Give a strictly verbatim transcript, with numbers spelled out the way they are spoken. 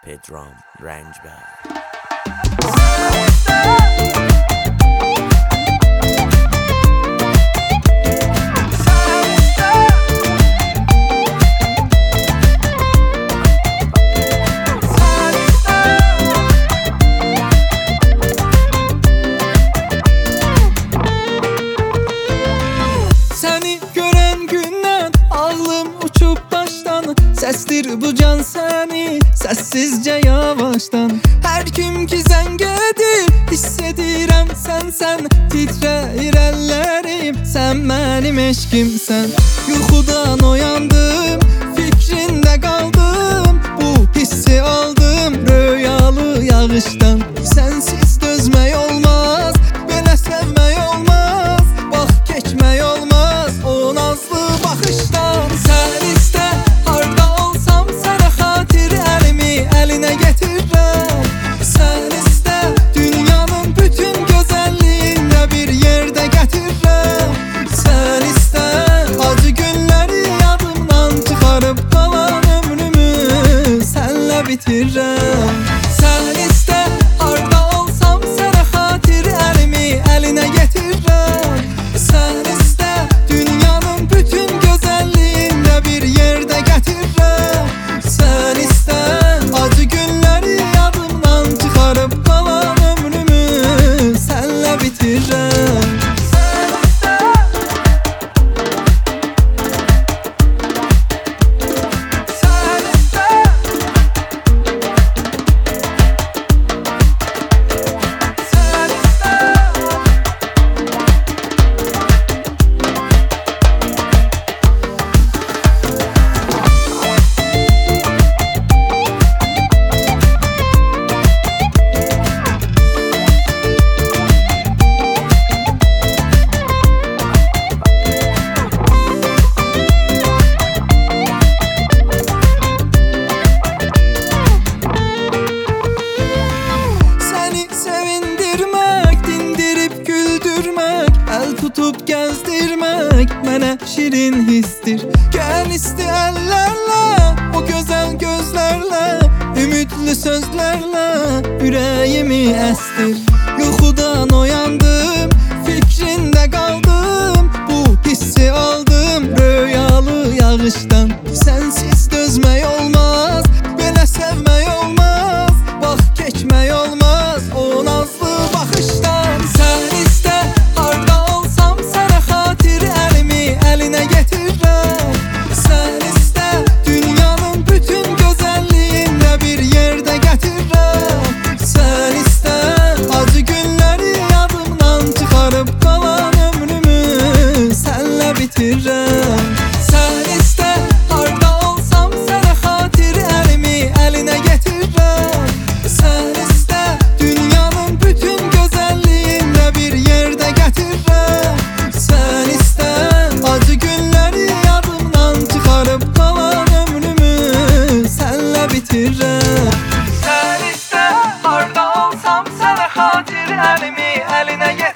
پدرام رنجبر. Səni görən gündən ağlım uçub başdan. Səsdir bu can səni səssizcə yavaşdan. Hər kim ki zəng edir hiss edirəm sənsən. Titrəyir əllərim sən mənim eşqimsən. Yuxudan oyandım fikrində qaldım. Bu hissi aldım röyalı yağışdan. Sənsiz dözmək olmaz, belə sevmək olmaz. Bax keçmək olmaz o nazlı baxışdan. Sən istə harda olsam sənə xatir əlimi əlinə gətirəm. Sən istə dünyanın bütün gözəlliyində bir yerdə gətirəm. Sən istə acı günləri yadımdan çıxarıb qalan ömrümü sənlə bitirəm. Sən istə harda olsam sənə xatir əlimi əlinə gətirəm. Sən istə dünyanın bütün gözəlliyində bir yerdə gətirəm. Sən istə acı günləri yadımdan çıxarıb qalan ömrümü sənlə bitirəm. El tutup gezdirmek mənə şirin histir. Gəl isti əllərlə, o gözəl gözlərlə, ümidli sözlərlə ürəyimi əstir. Yuxudan oyandım, fikrində qaldım. Bu hissi aldım röyalı yağışdan. Sənsiz dözmək olmaz, belə sevmək olmaz. Bax keçmək olmaz o nazlı baxışdan. Sən istə harda olsam sənə xatir əlimi əlinə gətirəm. Sən istə dünyanın bütün gözəlliyində bir yerdə gətirəm. Sən istə acı günləri yadımdan çıxarıb qalan ömrümü sənlə bitirəm. Sən istə harda olsam sənə xatir əlimi əlinə gətirəm. Sən istə dünyanın bütün gözəlliyində bir yerdə gətirəm. Sən istə acı günləri yadımdan çıxarıb qalan ömrümü sənlə bitirəm. Sən istə harda olsam sənə xatir əlimi əlinə gətirəm.